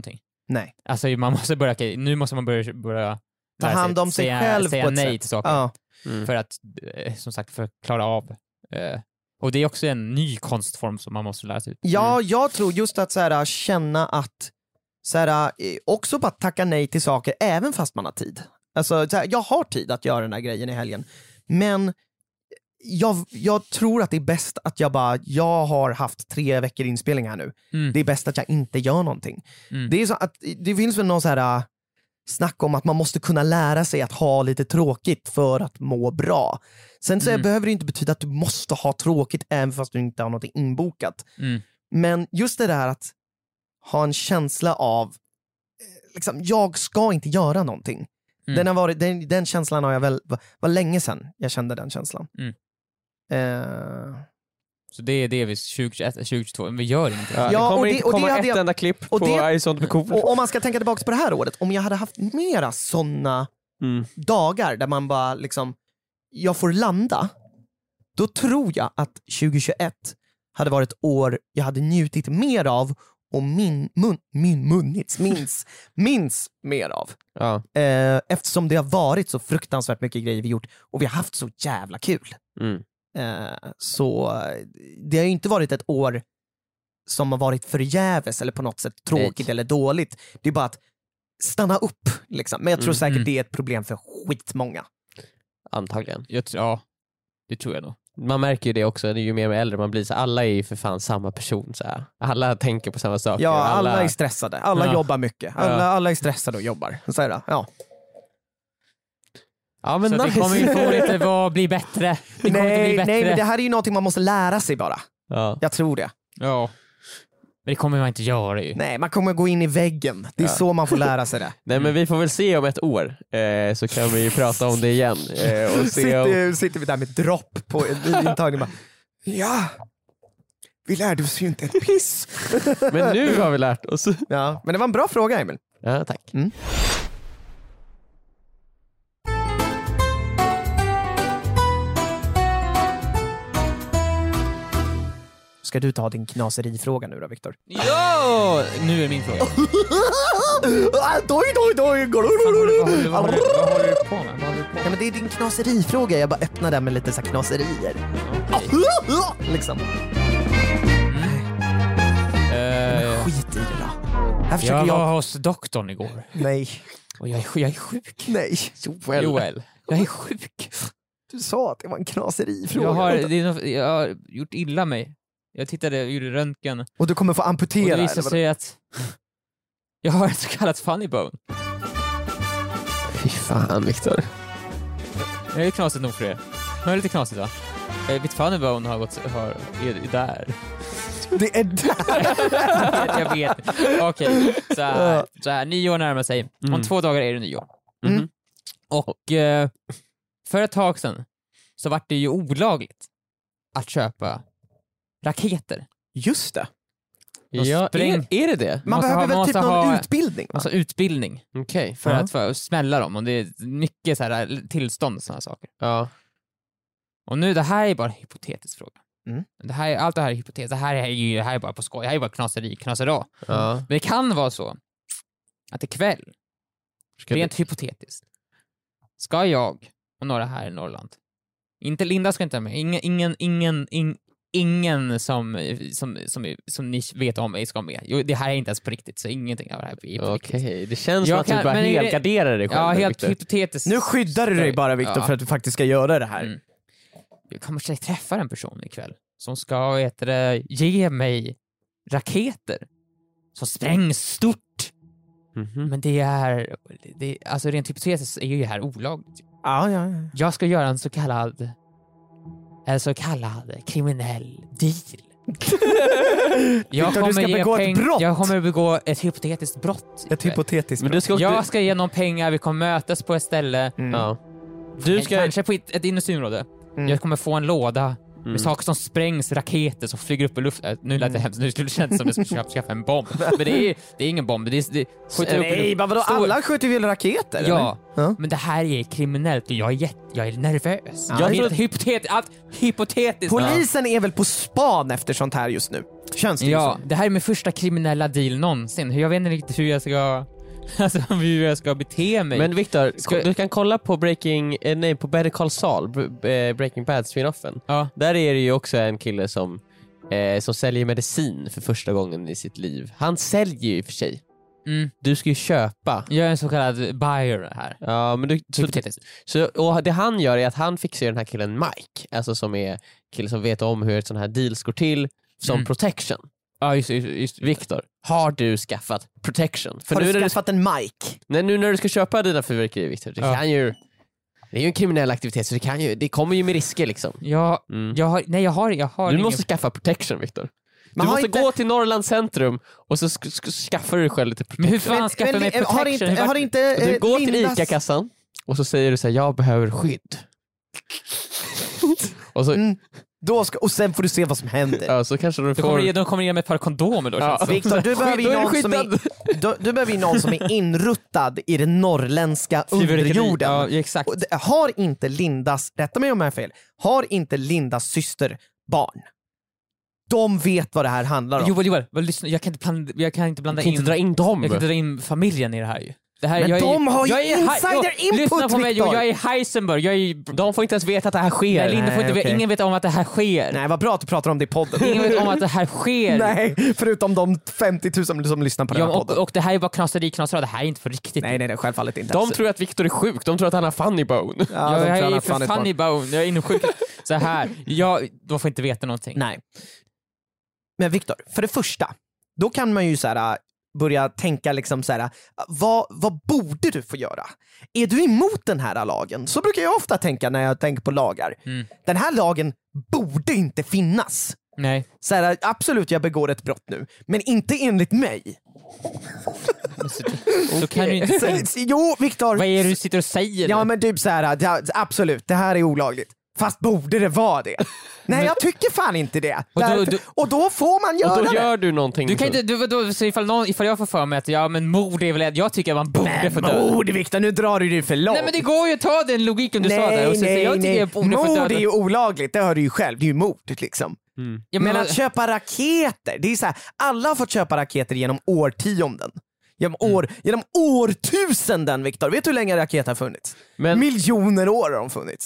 Nej. Alltså man måste börja, okay, nu måste man börja, börja ta hand om sig säga, själv säga på ett nej sätt. till saker. Ja. Mm. För att, som sagt, för att klara av. Eh, och det är också en ny konstform som man måste lära sig ut. Ja, jag tror just att så här, känna att så här, också bara tacka nej till saker även fast man har tid. Alltså, så här, jag har tid att göra den här grejen i helgen, men jag, jag tror att det är bäst att jag bara, jag har haft tre veckor inspelning här nu. Mm. Det är bäst att jag inte gör någonting. Mm. Det är så att det finns väl någon så här snack om att man måste kunna lära sig att ha lite tråkigt för att må bra. Sen så Mm. behöver det inte betyda att du måste ha tråkigt även fast du inte har något inbokat. Mm. Men just det där att ha en känsla av liksom, jag ska inte göra någonting. Mm. Den, har varit, den, den känslan har jag väl, var, var länge sedan jag kände den känslan. Mm. Uh... Så det är det vi tjugohundratjugoett tjugohundratjugotvå, men vi gör ingenting. Ja, det Ja, kommer och det- inte och det komma hade ett jag- enda klipp och på det- I sånt blir cool. Och om man ska tänka tillbaka på det här året, om jag hade haft mera såna Mm. dagar där man bara liksom, jag får landa, då tror jag att tjugohundratjugoett hade varit ett år jag hade njutit mer av och min mun, min munnits, minns, minns mer av. Ja. Eh, eftersom det har varit så fruktansvärt mycket grejer vi gjort och vi har haft så jävla kul. Mm. Eh, så det har ju inte varit ett år som har varit förgäves eller på något sätt tråkigt Nej. eller dåligt. Det är bara att stanna upp liksom. Men jag tror Mm. säkert Mm. det är ett problem för skitmånga. Antagligen. Jag, tror- ja, det tror jag nog. Man märker ju det också, det är ju mer och mer äldre man blir, så alla är ju för fan samma person. Så här. Alla tänker på samma saker. Ja, alla, alla är stressade. Alla Ja. jobbar mycket. Alla, Ja. alla är stressade och jobbar. Så är det. Ja. Ja, men Så nice. det kommer ju få lite vad bli bättre. Det kommer inte bli Nej, bättre. nej, men det här är ju någonting man måste lära sig bara. Ja. Jag tror det. Ja. Men det kommer man inte göra ju. Nej, man kommer gå in i väggen. Det är Ja. så man får lära sig det. Nej, men vi får väl se om ett år, eh, så kan vi ju prata om det igen. Eh, och se om... Sitter, sitter vi där med dropp på en intagning bara, ja, vi lärde oss ju inte ett piss. Men nu har vi lärt oss. Ja, men det var en bra fråga, Emil. Ja, tack. Mm. Ska du ta din knaserifråga nu då, Viktor? Ja! Nu är det min fråga. Doj, doj, doj. Vad håller, vad, håller, vad håller du på med? Vad håller du på Ja, med? men det är din knaserifråga. Jag bara öppnar den med lite så här knaserier. Okej. Liksom. Eh, Skit i det då. Här försöker jag jag... var hos doktorn igår Nej, och jag är, jag är sjuk. nej. Joel. Joel, jag är sjuk. Du sa att det var en knaserifråga. Jag har, det är något, jag har gjort illa mig. Jag tittade, jag gjorde röntgen och Och du kommer få det amputera. visade eller vad? sig att jag har ett så kallat funny bone. Fy fan, Viktor. Det är knasigt nog för det. Det är lite knasigt va? Eh, Mitt funny bone har gått, har, är, är där. Det är där. Jag vet. Okej, så, här, så här, nyår närmar sig. Mm. Om två dagar är det nyår. Mm. Och eh, för ett tag sedan så var det ju olagligt att köpa raketer. Just det. Och Ja, spräng- är, är det det? Man Måste behöver ha- väl måste typ någon ha- utbildning? Va? Alltså utbildning Okej. för Ja. att för att smälla dem. Och det är mycket så här tillstånd och sådana saker. Ja. Och nu, det här är bara en hypotetisk fråga. Mm. Det här, allt det här är hypotetiskt. Det här är ju det här är bara på skoj. Det här är bara knaseri, knasera. Ja. Men det kan vara så att ikväll, Ska rent hypotetiskt, ska jag och några här i Norrland, inte Linda ska inte vara med, ingen, ingen, ingen, ing, ingen som, som, som, som ni vet om mig ska vara med. Jo, det här är inte ens på riktigt, så ingenting av det här är på Okej, riktigt. det känns Jag som att kan- du bara men är det- helgarderar dig själv. Ja, nu, helt Viktor. hypotetiskt. Nu skyddar du dig bara, Viktor, Ja. för att du faktiskt ska göra det här. Mm. Jag kommer säkert träffa en person ikväll som ska heter det, ge mig raketer som sprängs stort. Mhm. Men det är, det, alltså rent hypotetiskt är ju det här olagligt. Ja, ja, ja. Jag ska göra en så kallad en så kallad kriminell deal. Jag Victor, du ska ge begå ett peng- brott. Jag kommer begå ett hypotetiskt brott. Ett hypotetiskt Men brott. du ska, Jag ska ge någon pengar, vi kommer mötas på ett ställe. Mm. ja. Du ska... Kanske på ett, ett industriområde. Mm. Jag kommer få en låda med saker som sprängs, raketer som flyger upp i luften. Nu lät det hemskt, nu skulle det kännas som att jag skulle skaffa en bomb. Men det är, det är ingen bomb, det är, det skjuter upp. Nej, vadå? Stor... Alla skjuter väl raketer? Ja, ja, men det här är kriminellt och jag är, jätt, jag är nervös. Ja, jag jag är hypotet, allt hypotetiskt. Polisen är väl på span efter sånt här just nu. Känns det Ja, som. det här är min första kriminella deal någonsin. Jag vet inte riktigt hur jag ska... Alltså hur jag ska bete mig. Men Victor, Ska... du kan kolla på Breaking, eh, nej, på Better Call Saul, b- Breaking Bad spin-offen. Ja. Där är det ju också en kille som, eh, som säljer medicin för första gången i sitt liv. Han säljer ju i och för sig. Mm. Du ska ju köpa. Jag är en så kallad buyer här. Ja, men du, så, så, och det han gör är att han fixar den här killen Mike, alltså som är kille som vet om hur ett sån här deals går till, som Mm. protection. Ja, just, just, just. Victor, har du skaffat protection? För har nu du när skaffat du... en mic? Nej, nu när du ska köpa dina fyrverkerier, Victor, det Ja. kan ju... Det är ju en kriminell aktivitet, så det, kan ju, det kommer ju med risker liksom. Ja, Mm. jag har, nej jag har, jag har Du ingen... måste skaffa protection, Victor. Du Man har måste inte- gå till Norrlands centrum och så sk- sk- skaffar du dig själv lite protection. Men hur fan skaffar jag mig protection? Har inte, Hur var- har inte Du eh, går till Lindas- ICA-kassan och så säger du så här: jag behöver skydd. och så, Mm. Då ska, och sen får du se vad som händer. ja, så kanske du De får... kommer, ge- de kommer ge mig ett par kondomer då. Ja. känns det. Victor, du behöver ju Då är du någon som är, skyddad. du, du behöver ju någon som är inruttad i den norrländska underjorden. Ja, exakt. Och det, har inte Lindas, rätta mig om jag har fel, har inte Lindas syster barn? De vet vad det här handlar om. Joel, Joel, vad, lyssna, jag kan inte, plan, jag kan inte blanda Du kan in... inte dra in dem. Jag kan inte dra in familjen i det här ju. Det här, Men jag de är, har ju jag är, insider jo, Lyssna input, på mig, jo, Victor. jag är Heisenberg, jag är... De får inte ens veta att det här sker. Nej, Linda får Nej, inte, okej. ingen vet om att det här sker. Nej, vad bra att du pratar om det i podden. Ingen vet om att det här sker. Nej, förutom de femtio tusen som lyssnar på den Ja, här och, podden. och det här är bara knaseri, knaseri, det här är inte för riktigt. Nej, nej, nej, självfallet inte. De tror att Victor är sjuk, de tror att han har funny bone. ja, Ja, de tror jag han är har för fan ett funny barn. bone, jag är inne sjuk. Så här, jag, de får inte veta någonting. Nej. Men Victor, för det första, då kan man ju så här börja tänka liksom så här, vad, vad borde du få göra? Är du emot den här lagen? Så brukar jag ofta tänka när jag tänker på lagar. Mm. Den här lagen borde inte finnas. Nej. Så här, absolut, jag begår ett brott nu, men inte enligt mig. Så, så kan du inte tänka. Så, jo, Victor. Vad är det du sitter och säger? Ja, nu? men typ så här, det, absolut, det här är olagligt. Fast borde det vara det? Nej, jag tycker fan inte det. Och då- Därför, du- och då får man göra Och då det. gör du någonting. Du kan så- inte, du, då, så ifall, någon, ifall jag får för mig att ja, men mord är väl, jag tycker att man borde få dö. Mord, Victor, nu drar du det för långt. Nej men det går ju att ta den logiken du sa där och så säga jag tycker jag borde få Mord döda. är ju olagligt, det hör du ju själv. Det är ju mord liksom. Mm. Ja, Men men, att köpa raketer, det är så här, alla har fått köpa raketer genom årtionden. Genom, år, genom årtusenden, Victor. Vet du hur länge raketer har funnits? Men- Miljoner år har de funnits.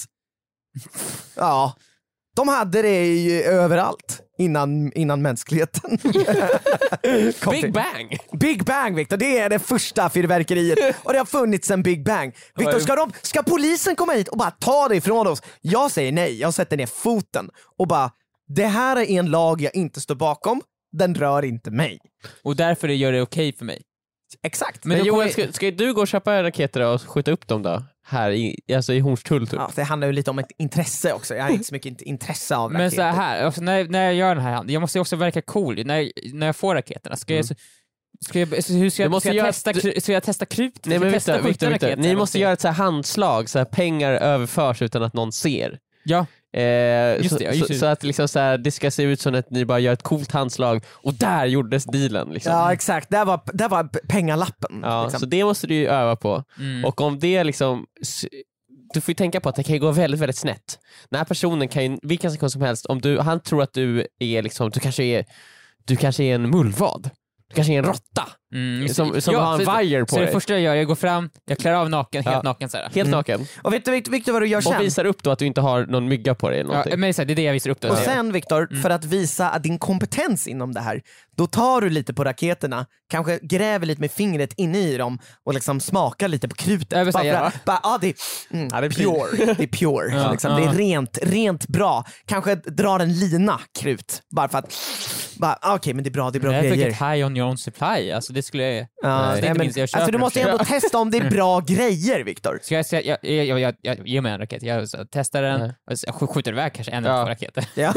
Ja, de hade det ju överallt innan, innan mänskligheten. Kom Big till- Bang! Big Bang, Victor, det är det första fyrverkeriet och det har funnits sedan Big Bang. Victor, ska, de, ska polisen komma hit och bara ta det ifrån oss? Jag säger nej, jag sätter ner foten och bara, det här är en lag jag inte står bakom, den rör inte mig. och därför gör det okej för mig. Exakt. Men Men då Joel, kommer- ska, ska du gå och köpa raketer och skjuta upp dem då? Här i, alltså i Hornstull typ. Ja, det handlar ju lite om ett intresse också, jag har inte så mycket intresse av raketer. Men så här, alltså, när, när jag gör den här handen, jag måste ju också verka cool när, när jag får raketerna. Ska jag, ska jag, så hur ska Du jag, måste ska jag, göra- testa, kru- ska jag testa krut? Nej men testa Victor, Victor, Victor. Ni måste göra ett så här handslag så här pengar överförs utan att någon ser. Ja, Eh, Just så, det, ja, just så, det. så att liksom så här, det ska se ut som att ni bara gör ett coolt handslag och där gjordes dealen liksom. Ja exakt, där var, där var p- pengalappen. Ja, liksom. så det måste du ju öva på. mm. Och om det liksom, s- du får ju tänka på att det kan ju gå väldigt, väldigt snett. Den här personen kan ju, vilken sekund som helst, om du, han tror att du är liksom, du kanske är, du kanske är en mullvad. Du kanske är en råtta Mm, just som, det. som Ja, har en så- vajer på Så det dig. första jag gör, jag går fram, jag klär av naken, helt Ja. naken så här. Helt naken. Och vet du, vet, vet du vad du gör Och sen? visar upp då att du inte har någon mygga på dig eller någonting. Ja, men så här, det är det jag visar upp då. Och Så- sen Victor, för att visa att din kompetens inom det här, då tar du lite på raketerna, kanske gräver lite med fingret inne i dem och liksom smakar lite på krutet. Jag vill bara säga, för att, bara, ah, det, är, mm, Ja, det är pure. Det är pure. Ja, liksom. ja. Det är rent, rent bra. Kanske drar en lina krut, bara för att, bara, ah, okej men det är bra, det är bra Jag fick grejer. ett high on your own supply, alltså det skulle jag... Ja, det är nej, inte men, minst jag köper alltså, du det. måste ju ändå testa om det är bra grejer, Victor. Ska jag säga, jag, jag, jag, jag, jag ger mig en raket, jag så, testar den, Nej. och så, jag sk- skjuter iväg kanske en eller Ja. två raketer. Ja.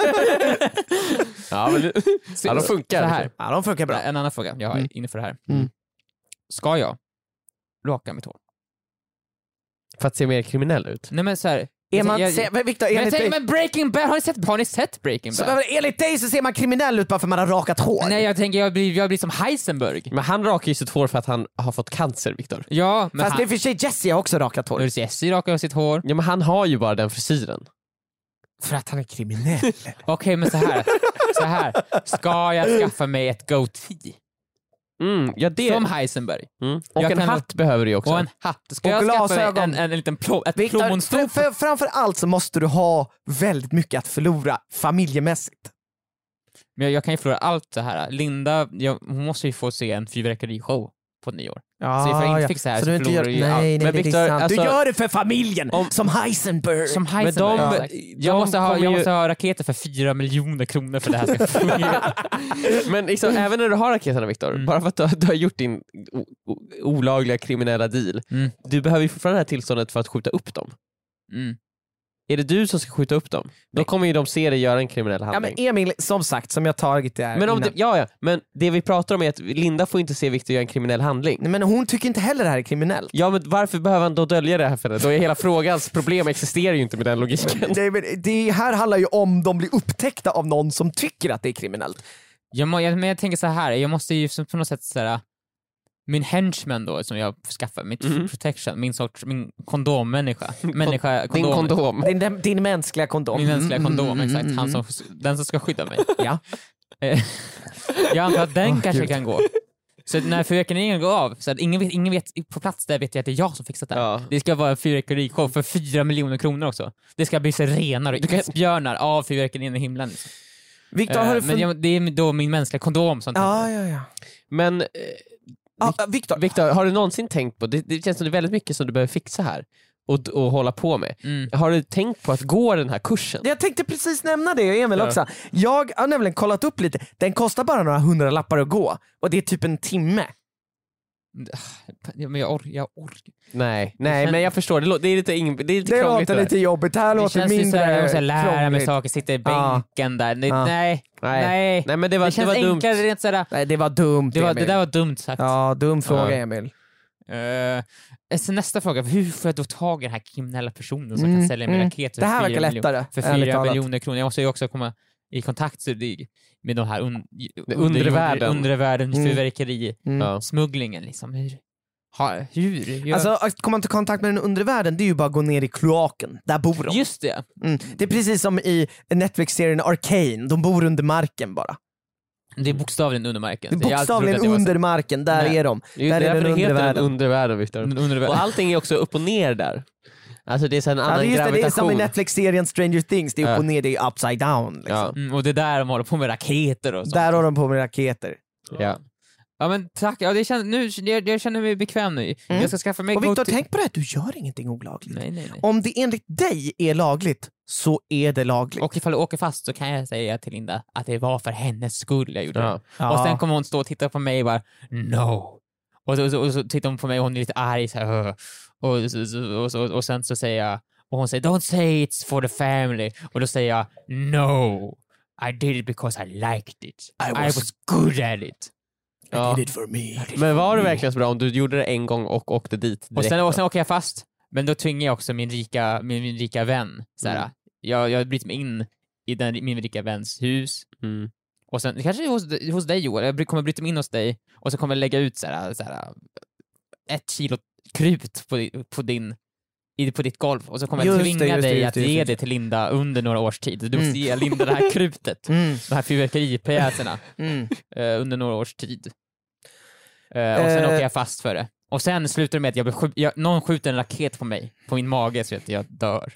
Ja, men, ja, de funkar. Så här, Ja, de funkar bra. en annan fråga jag har Mm. inför det här. Mm. Ska jag raka mitt hår? För att se mer kriminell ut. Nej men så här, Är man, jag, se, Victor, men, enligt jag dig, men Breaking Bad, har ni sett, har ni sett Breaking Bad? så, enligt dig så ser man kriminell ut bara för man har rakat hår. Nej, jag tänker jag blir, jag blir som Heisenberg. Men han rakar ju sitt hår för att han har fått cancer, Victor. Ja, men Fast han, det är för sig Jesse har också rakat hår. Jesse rakar sitt hår. Ja, men han har ju bara den frisyren. För att han är kriminell. Okej, okay, men så här. så här. Ska jag skaffa mig ett goatee? Mm, ja, det... Som Heisenberg. Mm. Och jag en kan... hatt behöver du också. Och en hatt. Ska och jag glasögon. skaffa mig en, en, en liten plom, ett Victor, plommonstop? för, för, framför allt så måste du ha väldigt mycket att förlora familjemässigt. Men jag, jag kan ju förlora allt det här. Linda, jag, hon måste ju få se en fyrverkerishow på nyår. Ja, så ifall jag inte ja. fick så här så så du inte förlorar gör, ju allt. nej, nej, Men det Victor, är sant. alltså, du gör det för familjen, om, som Heisenberg. Som Heisenberg. Men de, ja, jag, de måste ha, jag ju... måste ha raketer för fyra miljoner kronor för det här ska fungera. Men liksom, mm. även när du har raketerna, Victor, mm. bara för att du, du har gjort din o, o, olagliga kriminella deal, mm. du behöver ju fortfarande det här tillståndet för att skjuta upp dem. Mm. Är det du som ska skjuta upp dem? Då kommer ju de se dig göra en kriminell handling. Ja, men Emil, som sagt, som jag tagit det här men om innan. det, ja, ja, men det vi pratar om är att Linda får inte se Victor göra en kriminell handling. Nej, men hon tycker inte heller det här är kriminellt. Ja, men varför behöver han då dölja det här för det? Då är hela frågans problem existerar ju inte med den logiken. Det, men det här handlar ju om de blir upptäckta av någon som tycker att det är kriminellt. Jag, må, jag, men jag tänker så här, jag måste ju på något sätt så här, min henchman då som jag skaffar, mitt mm. protection, min sorts min kondommänniska, människa kondom. Din kondom. Din, din mänskliga kondom. Min mänskliga kondom, Mm, mm, exakt. mm, Han mm. som, den som ska skydda mig. Ja. Jag antar att den Åh, kanske Gud. kan gå. Så när fyrverkerien går av, så att ingen, vet, ingen vet på plats där vet jag att det är jag som fixat det här. Ja. Det ska vara en fyrverkerishow för fyra miljoner kronor också. Det ska bli så renar och Du kan- isbjörnar av fyrverkerien i himlen. Liksom. Victor, har du Eh, men fun- jag, det är då min mänskliga kondom som Ja, ja, ja. Men eh, Ah, Victor, Victor, har du någonsin tänkt på, det, det känns som det är väldigt mycket som du behöver fixa här och, och hålla på med. Mm. Har du tänkt på att gå den här kursen? jag tänkte precis nämna det, Emil Ja. också. Jag har nämligen kollat upp lite. Den kostar bara några hundra lappar att gå. Och det är typ en timme. Ja, men jag orkar. Jag ork. Nej, nej känns- men jag förstår, det, lå- det är lite, ing- det är lite Det krångligt låter det lite jobbigt. Det här Det låter känns ju mindre såhär, jag måste lära mig krångligt. saker, sitta i Ja. bänken där. Det, Ja. Nej, Nej. nej. Nej men det var, Det det känns var dumt. enklare rent sådär. Nej, det var dumt, Det, var, Emil. det där var dumt sagt. Ja, dum fråga, Ja. Emil. Uh, så nästa fråga, hur får jag då tag i den här kriminella personen som Mm, kan sälja min mm. raket för Det här fyra verkar miljoner- lättare, för ärligt fyra talat. miljoner kronor? Jag måste ju också komma i kontakt så det- med de här un, Det undre världen. undre världen, Mm. fyrverkeri, Mm. Ja. smugglingen liksom. Hur? Ha, hur? Jag, Alltså, att komma i kontakt med den undre världen, det är ju bara att gå ner i kloaken. Där bor de. just det. Mm. Det är precis som i Netflix-serien Arcane. De bor under marken bara. Det är bokstavligen under marken. Det är Jag har alltid trott bokstavligen att det var så. under marken. Där Nej. är de. Det är ju Där är därför den det undre heter den världen. undre världen, Victor. Under- under världen. Och allting är också upp och ner där. Alltså det är så en Ja, annan det är just det, det är som i gravitation. Netflix-serien Stranger Things. Det är upp Ja. och ner, det är upside down. Liksom. Ja. Mm, och det är där de håller på med raketer och sånt. Där har de på med raketer. Ja. Ja men tack, ja, det känns, nu, jag, jag känner mig bekväm nu. Mm. Jag ska skaffa mig Och Victor, go-to- tänk på det här, du gör ingenting olagligt. Nej, nej, nej. Om det enligt dig är lagligt, så är det lagligt. Och ifall jag åker fast så kan jag säga till Linda att det var för hennes skull jag gjorde Ja. det. Ja. Och sen kommer hon stå och titta på mig och bara no. Och så, och så, och så tittar hon på mig och hon är lite arg så här, "Ugh." och, så, så, och, så, och sen så säger jag, och hon säger don't say it's for the family. Och då säger jag no, I did it because I liked it. I I was, was- I was good at it. Ja. I did it for me. Men var det verkligen så bra om du gjorde det en gång och åkte dit Och direkt sen, då? och sen åker jag fast, men då tvingar jag också min rika, min, min rika vän. Såhär, Mm. jag, jag bryter mig in i den, min rika väns hus. Mm. Och sen, kanske hos, hos dig Joel, jag bry- kommer bryta mig in hos dig och så kommer jag lägga ut såhär, såhär, ett kilo krut på, di- på, din, i, på ditt golv och så kommer jag Just tvinga det, just det, dig just att det, just ge det. det till Linda under några års tid. Du måste Mm. ge Linda det här krutet, Mm. de här fyrverkeripjäserna Mm. eh, under några års tid. Eh, och sen Eh. åker jag fast för det. Och sen slutar det med att jag blir skjut- jag, någon skjuter en raket på mig, på min mage, så att jag dör.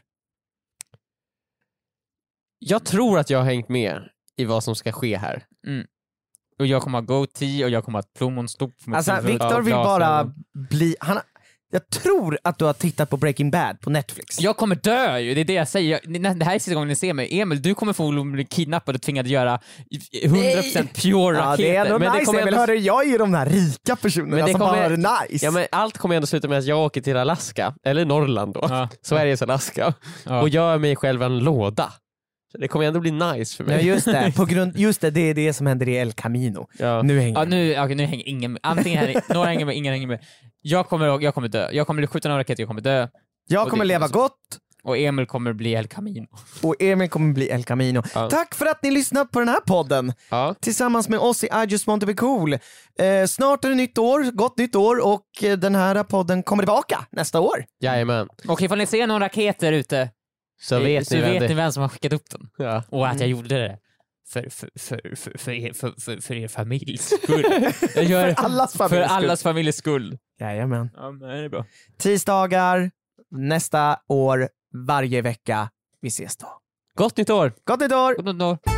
Jag tror att jag har hängt med i vad som ska ske här. Och jag kommer ha goatee och jag kommer ha ett plommonstop på mitt Alltså, huvud. Victor och vill bara glasögon. bli... Han, jag tror att du har tittat på Breaking Bad på Netflix. Jag kommer dö ju, det är det jag säger. Jag, det här är sista gången ni ser mig. Emil, du kommer få bli kidnappad och tvingad att göra hundra procent pure Ja, raketer. det är ändå Men det nice, kommer Emil. ändå- Hörru, jag är ju de där rika personerna Men det som kommer- bara har det nice. Ja, men allt kommer ändå sluta med att jag åker till Alaska, eller Norrland då, Ja. Sveriges Alaska, Ja. och gör mig själv en låda. Så det kommer ändå bli nice för Ja, mig. just det. På grund, just det, det är det som händer i El Camino. Ja. Nu hänger Ja, nu, okay, nu hänger ingen med. Antingen hänger, några hänger med, ingen hänger med. Jag kommer, jag kommer dö. Jag kommer bli skjuten av raketer, jag kommer dö. jag och kommer det- leva gott Och Emil kommer bli El Camino. Och Emil kommer bli El Camino. Ja. Tack för att ni lyssnat på den här podden. Ja. Tillsammans med oss i I just want to be cool. Eh, snart är det nytt år, gott nytt år, och eh, den här podden kommer tillbaka nästa år. Jajamän. Och ifall ni ser någon raket där ute Så vet, så ni, vem vet det... ni vem som har skickat upp den. Ja. Och att jag gjorde det för, för, för, för, för, er, för, för, för er familjs skull. Jag gör För allas för familjs skull. allas familjs skull. Jajamän. Ja, men det är bra. Tisdagar nästa år, varje vecka. Vi ses då. Gott nytt år! Gott nytt år! Gott nytt år.